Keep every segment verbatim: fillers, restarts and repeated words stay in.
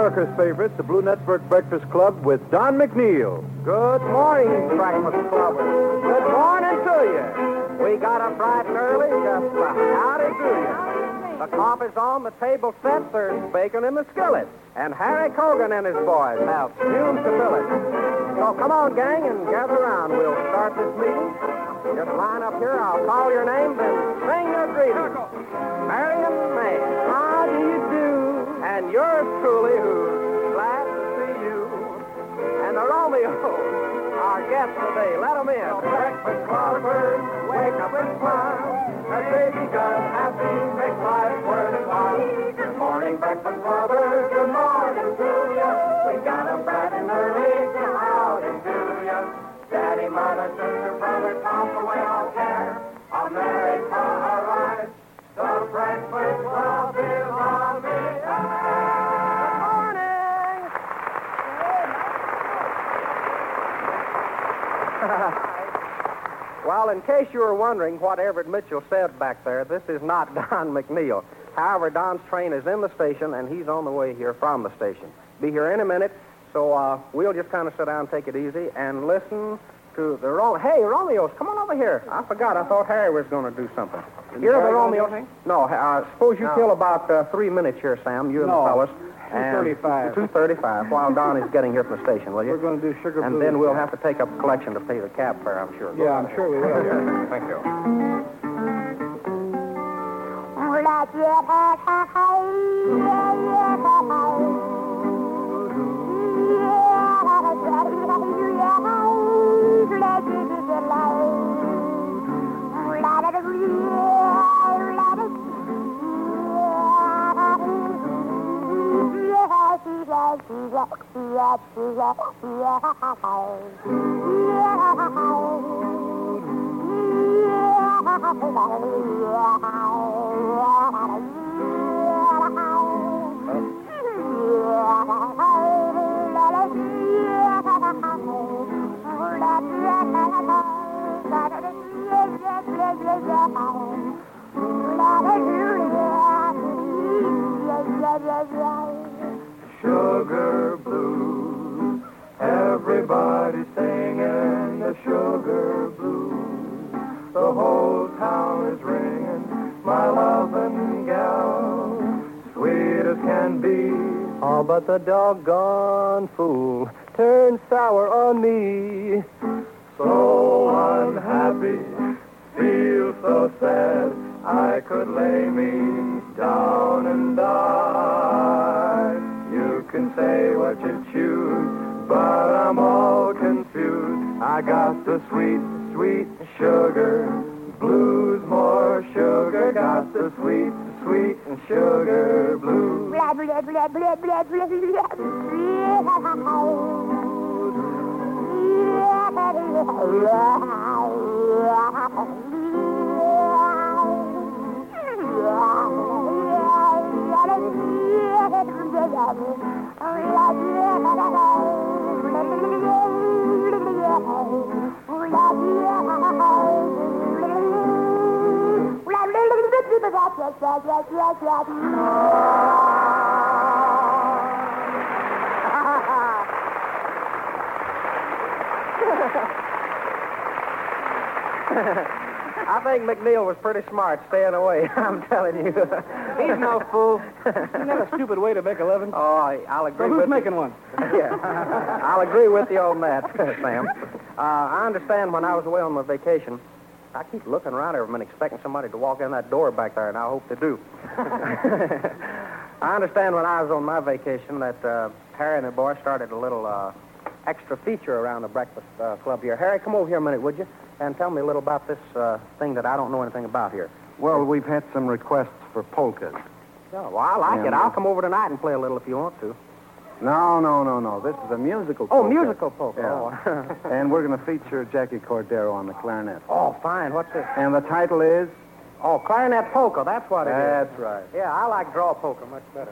America's favorite, the Blue Network Breakfast Club with Don McNeil. Good morning, Breakfast Clubbers. Good morning to you. We got up bright and early, just uh, howdy do you. The coffee's on, the table set, there's bacon in the skillet. And Harry Cogan and his boys have fumes to fill it. So come on, gang, and gather around. We'll start this meeting. Just line up here, I'll call your name, then sing your greetings. Marion May, how do you do? And yours truly, who's glad to see you. And the Romeo, our guest today, let them in. Breakfast clubbers, wake up and smile. A baby gun, happy, make life worthwhile. Good morning, breakfast clubbers, good morning to you. We got up bright and early, come out and do you. Daddy, mother, sister, brother, toss away all care. I'll marry for a ride. The breakfast club is on the air. Well, in case you were wondering what Everett Mitchell said back there, this is not Don McNeil. However, Don's train is in the station, and he's on the way here from the station. Be here in a minute, so uh, we'll just kind of sit down and take it easy and listen to the Ro- Hey, Romeos, come on over here. I forgot. I thought Harry was going to do something. Here are the Romeos. No, uh, suppose you No. kill about uh, three minutes here, Sam, you and No. the fellas. two thirty-five. two thirty-five, while Don is getting here from the station, will you? We're going to do Sugar And Blues. then we'll have to take up a collection to pay the cab fare, I'm sure. Yeah, I'm sure we will. Yeah. Thank you. Sugar blues, everybody singing the sugar blues. The whole town is ringing, my loving gal, sweet as can be. Oh, but the doggone fool turned sour on me. So unhappy, feel so sad, I could lay me down and die. You can say what you choose, but I'm all confused. I got the sweet, sweet sugar blues, more sugar. Got the sweet, sweet sugar blues. Blah, blah, blah, blah, blah, blah, I think McNeil was pretty smart staying away, I'm telling you. He's no fool. Isn't that a stupid way to make a living? Oh, I- I'll agree So who's with making you. one? Yeah, I'll agree with you on that, Sam. Uh, I understand when I was away on my vacation, I keep looking around every minute expecting somebody to walk in that door back there, and I hope they do. I understand when I was on my vacation that uh, Harry and the boys started a little uh, extra feature around the Breakfast uh, Club here. Harry, come over here a minute, would you? And tell me a little about this uh, thing that I don't know anything about here. Well, we've had some requests for polkas. Oh, well, I like Yeah, it. no. I'll come over tonight and play a little if you want to. No, no, no, no. This is a musical Oh, polka. musical polka. Yeah. Oh. And we're going to feature Jackie Cordero on the clarinet. Oh, fine. What's this? And the title is... Oh, clarinet polka. That's what it is. That's right. Yeah, I like draw polka much better.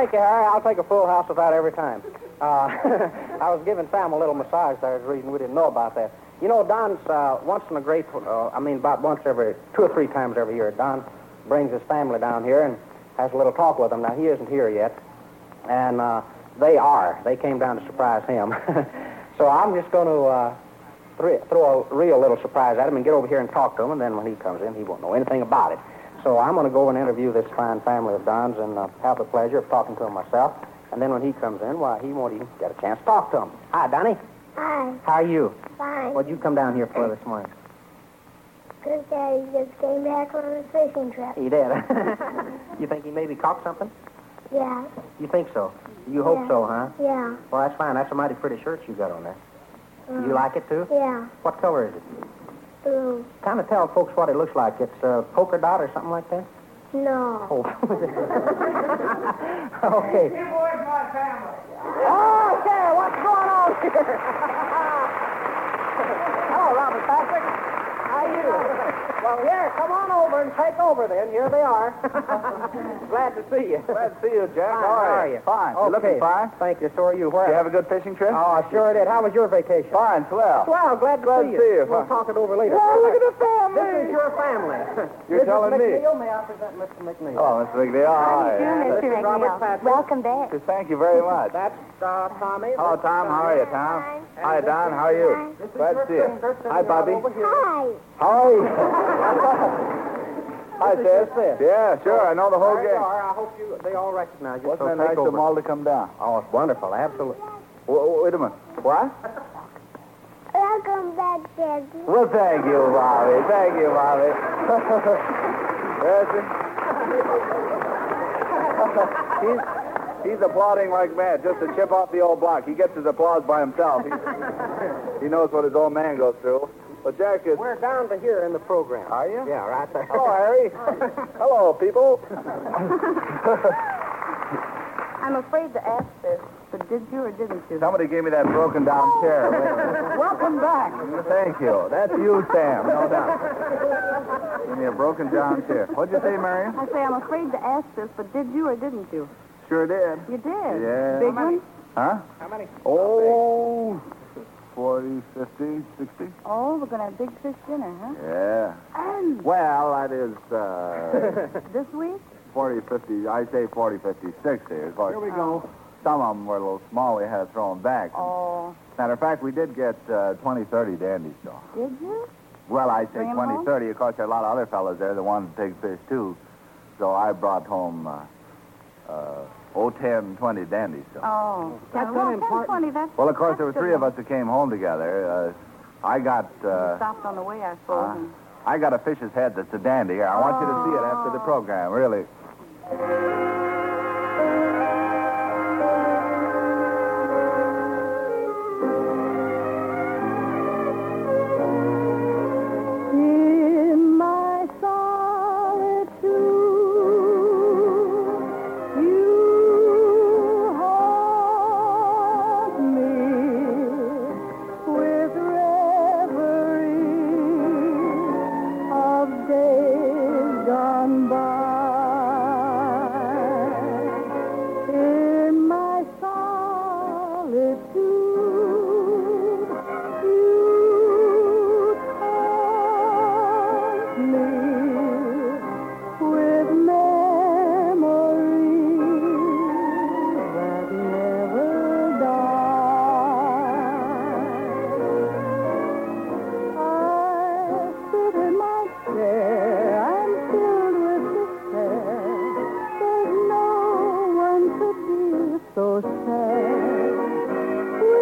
Thank you, Harry. I'll take a full house of that every time. Uh, I was giving Sam a little massage there. There's a reason we didn't know about that. You know, Don's uh, once in a great, uh, I mean, about once every, two or three times every year, Don brings his family down here and has a little talk with them. Now, he isn't here yet, and uh, they are. They came down to surprise him. So I'm just going to uh, th- throw a real little surprise at him and get over here and talk to him, and then when he comes in, he won't know anything about it. So I'm going to go and interview this fine family of Don's and uh, have the pleasure of talking to him myself. And then when he comes in, why, he won't even get a chance to talk to him. Hi, Donnie. Hi. How are you? Fine. What'd you come down here for this morning? Good Daddy just came back on his fishing trip. He did. You think he maybe caught something? Yeah. You think so? You hope Yeah. so, huh? Yeah. Well, that's fine. That's a mighty pretty shirt you got on there. Uh, You like it, too? Yeah. What color is it? Blue. Kind of tell folks what it looks like. It's a polka dot or something like that? No. Oh. Okay. You boys, my family. Oh, okay, what's going on here? Hello, Robert Patrick. How are you? Well, here, come on over and take over then. Here they are. Glad to see you. Glad to see you, Jack. Fine, how are you? Fine. Okay. You're looking fine. Thank you. So are you. Where? Did you have a good fishing trip? Oh, I sure did. How was your vacation? Fine, swell. Well, glad to Glad see to you. see you. We'll talk it over later. Oh, look at the family. This is your family. You're Missus telling me. McNeil, may I present Mister McNeil? Oh, Mister McNeil. All right. Mister This is Robert McNeil. Patrick. Welcome back. Thank you very much. That's uh, Tommy. Hello, Tom. How are you, Tom? Fine. Hi, Don. How are you? This is Glad your to see you. friend, Kirsten, Hi, Bobby. over here. Hi. How are you? Hi, This is your Ted. sis. Yeah, sure. I know the whole There you game. are. I hope you, they all recognize you. Wasn't so it nice take of over. them all to come down? Oh, it's wonderful. Absolutely. W- wait a minute. What? Welcome back, Daddy. Well, thank you, Bobby. Thank you, Bobby. Yes, he's, he's applauding like mad, just to chip off the old block. He gets his applause by himself. He, he knows what his old man goes through. But Jack is... We're down to here in the program. Are you? Yeah, right there. Hello, Harry. Hello, people. I'm afraid to ask this, but did you or didn't you? Somebody gave me that broken down chair. Welcome back. Thank you. That's you, Sam, no doubt. Give me a broken down chair. What'd you say, Marion? I say I'm afraid to ask this, but did you or didn't you? Sure did. You did. Yeah. Big one? Huh? How many? Oh, forty, fifty, sixty. Oh, we're going to have big fish dinner, huh? Yeah. And Well, that is uh, this week? forty, fifty. I say forty, fifty, sixty. Of course, Here we go. some of them were a little small. We had to throw them back. Oh, Matter of fact, we did get uh, twenty, thirty dandies, though. did you? Well, I say Bring 'em twenty, home? thirty. Of course, there are a lot of other fellows there that wanted to take fish, too. So I brought home, uh, uh, oh, ten, twenty dandies. So. Oh. That's well, an important- twenty, that's... Well, of course, there were that's three good of us that came home together. Uh, I got... one. Uh, You stopped on the way, I suppose. uh, and- I got a fish's head that's a dandy. Here, I want you to see it after the program, really. In my solitude, you haunt me with reverie of days gone by. In my solitude, you haunt me with memories that never die. I sit in my chair, I'm filled with despair. There's no one could be so sad.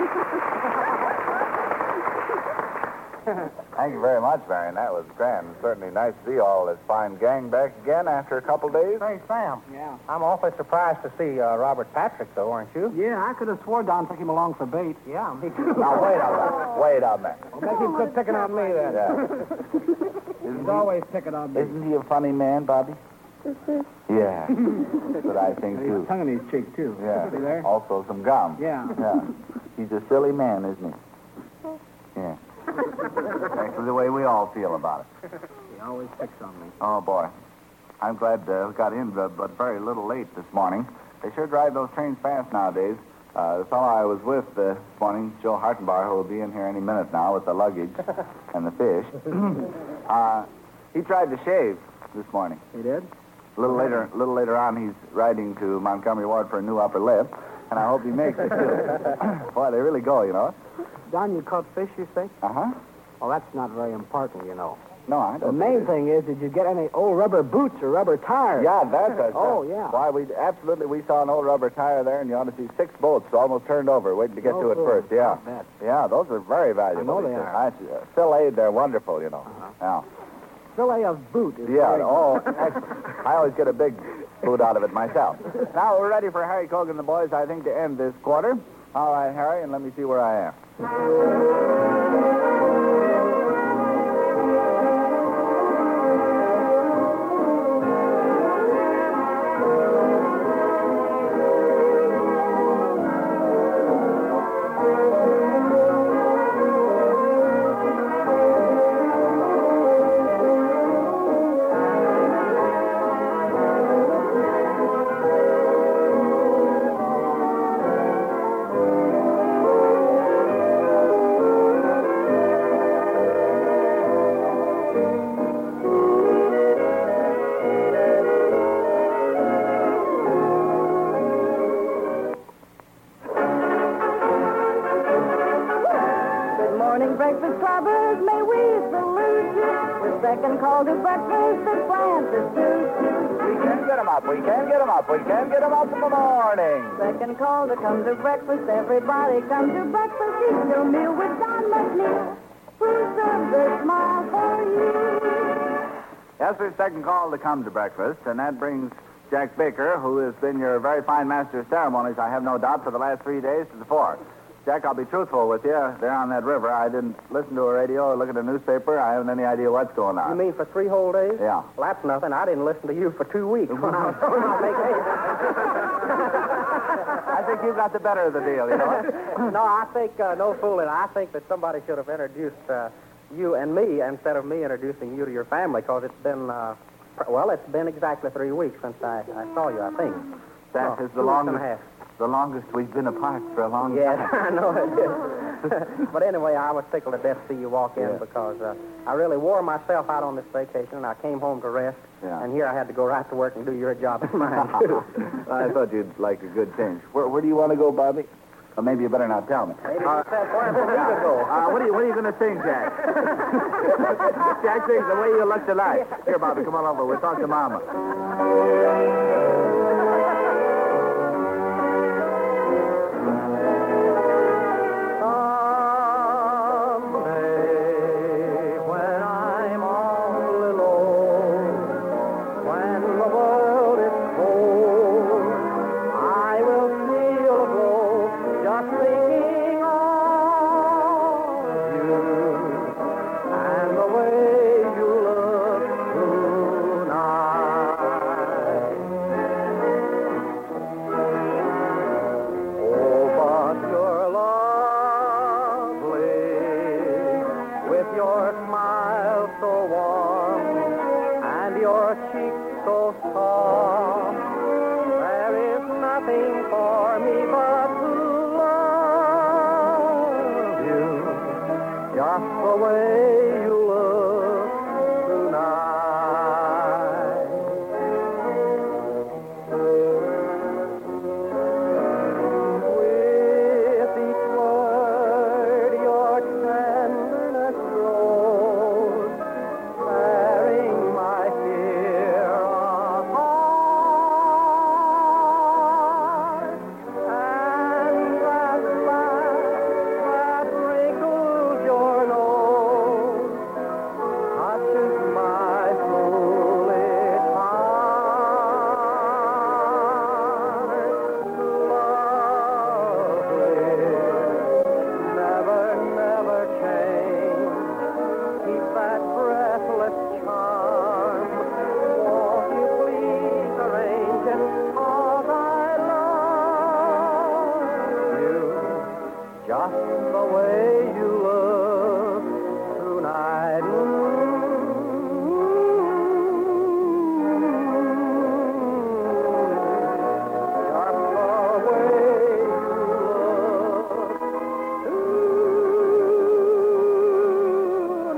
Thank you very much, Marion. That was grand. Certainly nice to see all this fine gang back again after a couple days. Say, Sam. Yeah. I'm awfully surprised to see uh, Robert Patrick, though, aren't you? Yeah, I could have swore Don took him along for bait. Yeah, me too. Now, wait a minute. Wait a minute. Well, make him quit picking on me then. Yeah. He's always picking on me. Isn't he a funny man, Bobby? Yeah. That's what I think, He's too. tongue in his cheek, too. Yeah. See there? Also some gum. Yeah. Yeah. He's a silly man, isn't he? Yeah. Exactly the way we all feel about it. He always picks on me. Oh, boy. I'm glad uh, we got in, but, but very little late this morning. They sure drive those trains fast nowadays. Uh, the fellow I was with uh, this morning, Joe Hartenbar, who will be in here any minute now with the luggage and the fish, uh, he tried to shave this morning. He did? A little later, a little later on, he's riding to Montgomery Ward for a new upper lip, and I hope he makes it, too. Boy, they really go, you know. Don, you caught fish, you say? Uh-huh. Well, that's not very important, you know. No, I The don't. main thing is, did you get any old rubber boots or rubber tires? Yeah, that's it. Oh, yeah. Why, we absolutely, we saw an old rubber tire there, and you ought to see six boats almost turned over waiting to get Oh, to it cool. first. Yeah. I bet. Yeah, those are very valuable. I know they these are. things. Uh, Fillet, they're wonderful, you know. Uh-huh. Fillet of boot is Yeah. Yeah, very oh, excellent. I always get a big food out of it myself. Now we're ready for Harry Cogan and the boys, I think, to end this quarter. All right, Harry, and let me see where I am. Good morning, breakfast clubbers. May we salute you with second call to breakfast at Francis We can get 'em up. We can get 'em up. We can get 'em up in the morning. Second call to come to breakfast. Everybody come to breakfast. Eat your meal with Don McNeil, who serves a smile for you. Yes, sir, second call to come to breakfast, and that brings Jack Baker, who has been your very fine master of ceremonies, I have no doubt, for the last three days to the fore. Jack, I'll be truthful with you. There on that river, I didn't listen to a radio or look at a newspaper. I haven't any idea what's going on. You mean for three whole days? Yeah. Well, that's nothing. I didn't listen to you for two weeks when I was on vacation. I think you got the better of the deal, you know. No, I think, uh, no fooling, I think that somebody should have introduced uh, you and me instead of me introducing you to your family, because it's been, uh, pr- well, it's been exactly three weeks since I, I saw you, I think. That Oh, is the two weeks and a longest, half. the longest we've been apart for a long Yes, time. I know it is. But anyway, I was tickled to death to see you walk in Yeah. because uh, I really wore myself out on this vacation, and I came home to rest, Yeah. and here I had to go right to work and do your job and mine, too. I thought you'd like a good change. Where, where do you want to go, Bobby? Or maybe you better not tell me. Maybe you said where for me to go. Uh, what are you, what are you going to sing, Jack? Jack sings The Way You Look Tonight. Here, Bobby, come on over. We'll talk to Mama. Someday, when I'm all alone, when the world is cold, I will feel a glow just thinking of you and the way you look tonight. Oh, but you're lovely, with your smile so warm and your cheeks so soft. There is nothing for me but to love you, just the way you look tonight. With each word your tenderness grows, bearing my fear apart. And at last the way you look tonight. Just the way you look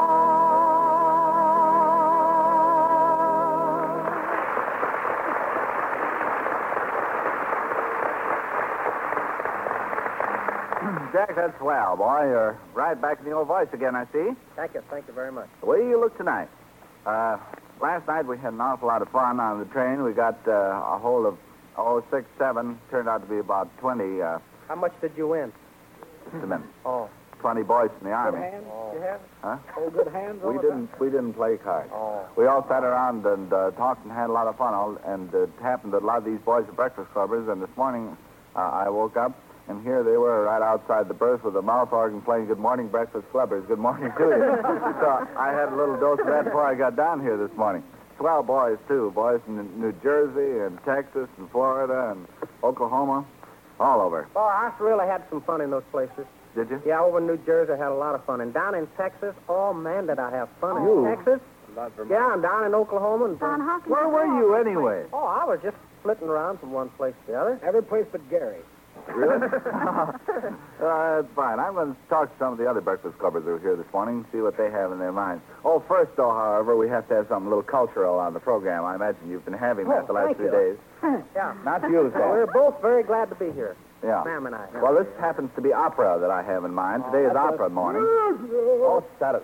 Jack, that's swell, boy. You're right back in the old voice again, I see. Thank you, thank you very much. The way you look tonight. Uh, last night we had an awful lot of fun on the train. We got uh, a hold of, oh, six, seven. Turned out to be about twenty, uh, How much did you win? just a minute, Oh, twenty boys from the Army. Hands Oh. you have? Huh? Oh, good hands all We the didn't, we didn't play cards. oh. We all sat around and uh, talked and had a lot of fun. All, and it happened that a lot of these boys are breakfast clubbers. And this morning uh, I woke up, and here they were right outside the berth with a mouth organ playing Good Morning Breakfast Clubbers. Good morning to you. So I had a little dose of that before I got down here this morning. Swell boys, too. Boys from New Jersey and Texas and Florida and Oklahoma. All over. Oh, I really had some fun in those places. Did you? Yeah, over in New Jersey, I had a lot of fun. And down in Texas, oh, man, did I have fun You? in Texas. Yeah, and down in Oklahoma. And Don Hawkins. Where were you anyway? Oh, I was just flitting around from one place to the other. Every place but Gary. Really? uh, that's fine. I'm going to talk to some of the other breakfast clubbers who are here this morning, see what they have in their minds. Oh, first, though, however, we have to have something a little cultural on the program. I imagine you've been having that Oh, the last thank few you. days. Yeah. Not you, So we're Sam. both very glad to be here. Yeah. Sam and I. Well, this happens to be opera that I have in mind. Today is opera morning. Oh, shut it.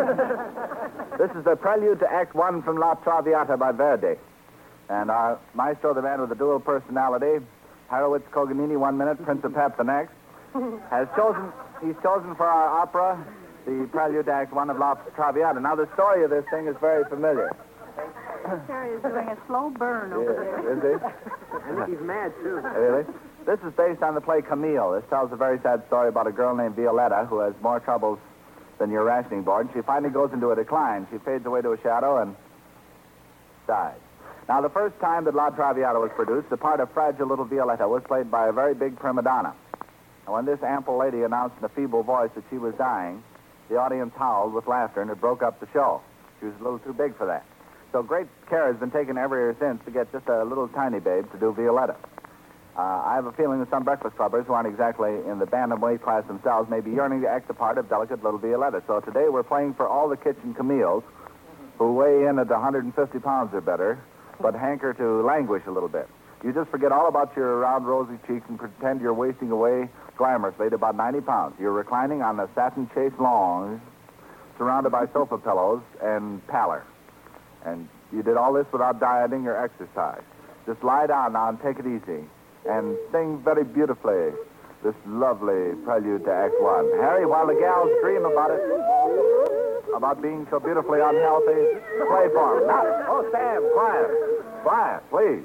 This is the prelude to Act One from La Traviata by Verdi. And our maestro, the man with the dual personality, Harowitz Koganini one minute, Prince of Pep the next, has chosen, he's chosen for our opera the prelude to Act One of La Traviata. Now, the story of this thing is very familiar. Terry is doing a slow burn over there. Is it? I think he's mad, too. Really? This is based on the play Camille. This tells a very sad story about a girl named Violetta who has more troubles than your rationing board. She finally goes into a decline. She fades away to a shadow and dies. Now, the first time that La Traviata was produced, the part of fragile little Violetta was played by a very big prima donna. And when this ample lady announced in a feeble voice that she was dying, the audience howled with laughter, and it broke up the show. She was a little too big for that. So great care has been taken every year since to get just a little tiny babe to do Violetta. Uh, I have a feeling that some breakfast clubbers who aren't exactly in the bantamweight class themselves may be yearning to act the part of delicate little Violetta. So today we're playing for all the kitchen Camilles who weigh in at one hundred fifty pounds or better, but hanker to languish a little bit. You just forget all about your round, rosy cheeks and pretend you're wasting away glamorously at about ninety pounds. You're reclining on a satin chaise lounge, surrounded by sofa pillows and pallor. And you did all this without dieting or exercise. Just lie down now and take it easy. And sing very beautifully this lovely prelude to Act One. Harry, while the gals dream about it, about being so beautifully unhealthy, play for them. Now, oh, Sam, quiet. Quiet, please.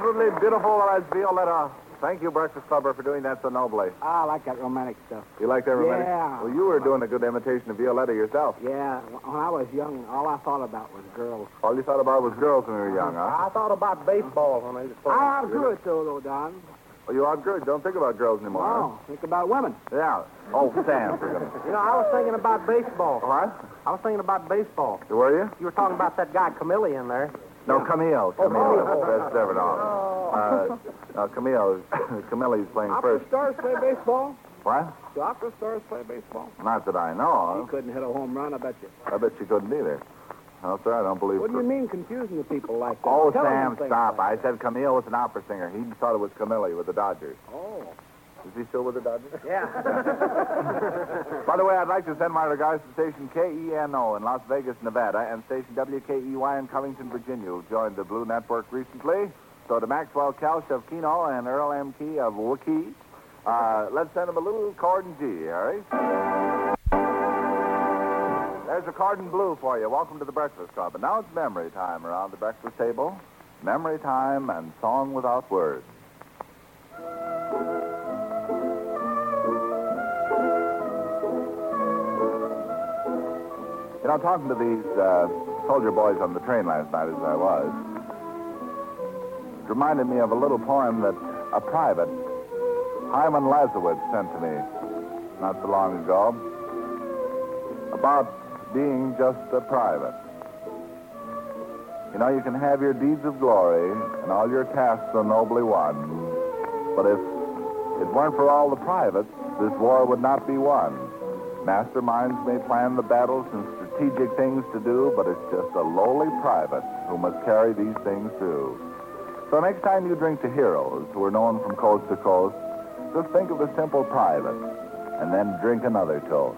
absolutely beautiful as Violetta. Thank you, Breakfast Clubber, for doing that so nobly. I like that romantic stuff. You like that romantic? Yeah. Well, you were doing a good imitation of Violetta yourself. Yeah, when I was young, all I thought about was girls. All you thought about was girls when you were young, huh? I thought about baseball when I was I outgrew it, though, though, Don. Well, you outgrew it. Don't think about girls anymore, No, think about women. huh? Yeah. Oh, Sam, for goodness. You know, I was thinking about baseball. What? I was thinking about baseball. Were you? You were talking about that guy Camille in there. No, Camille. Camille. That's different. Uh, no, Camille. Camille's playing Opera first. stars play baseball? What? Do opera stars play baseball? Not that I He know couldn't hit a home run, I bet you. of. I bet you couldn't either. No, sir, I don't believe What do you it. mean confusing the people like that? Oh, Tell 'em Sam, things stop. like I said Camille was an opera singer. He thought it was Camille with the Dodgers. that. Oh. Is he still with the Dodgers? Yeah. By the way, I'd like to send my regards to station K E N O in Las Vegas, Nevada, and station W K E Y in Covington, Virginia, who joined the Blue Network recently. So to Maxwell Kelch of Keno and Earl M. Key of Waukees, uh, let's send them a little Cordon G, Harry. There's a Cordon Bleu for you. Welcome to the Breakfast Club. And now it's memory time around the breakfast table. Memory time and song without words. You know, talking to these uh, soldier boys on the train last night as I was, it reminded me of a little poem that a private, Hyman Lazowitz, sent to me not so long ago about being just a private. You know, you can have your deeds of glory and all your tasks so nobly won, but if it weren't for all the privates, this war would not be won. Masterminds may plan the battles and strategic things to do, but it's just a lowly private who must carry these things through. So next time you drink to heroes who are known from coast to coast, just think of the simple private and then drink another toast.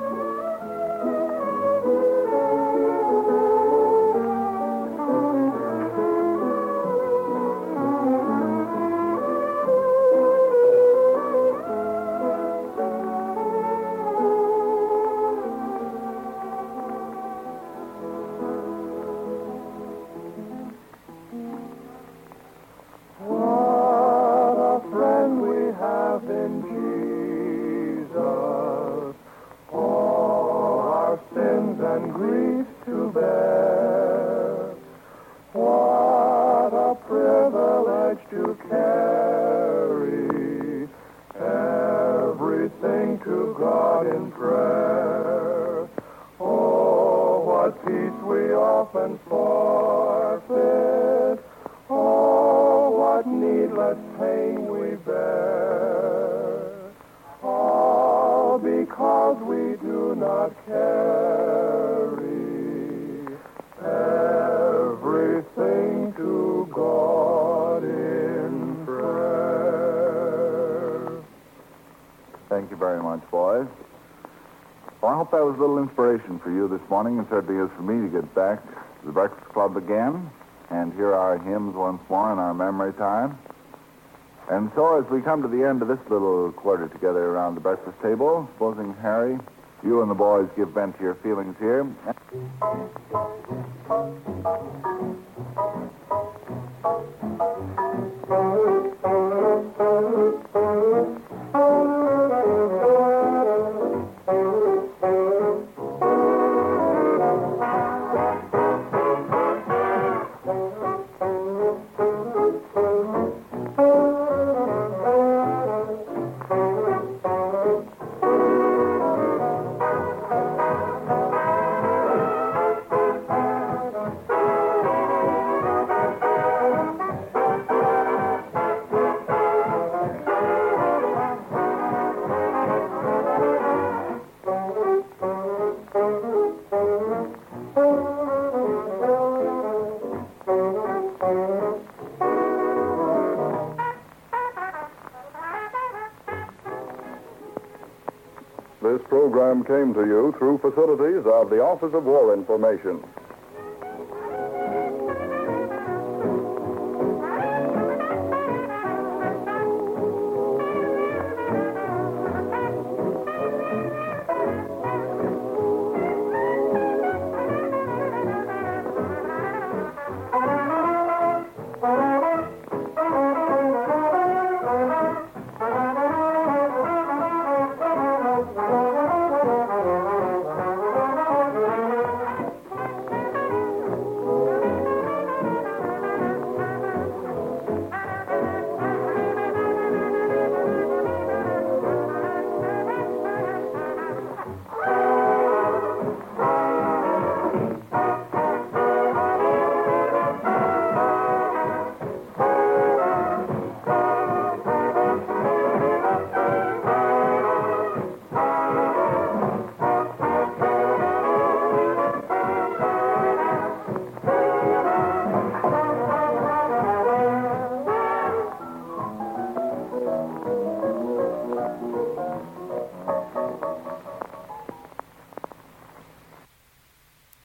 Thank you very much, boys. Well, I hope that was a little inspiration for you this morning, and certainly is for me to get back to the Breakfast Club again and hear our hymns once more in our memory time. And so as we come to the end of this little quarter together around the breakfast table, supposing, Harry, you and the boys give vent to your feelings here. This program came to you through facilities of the Office of War Information.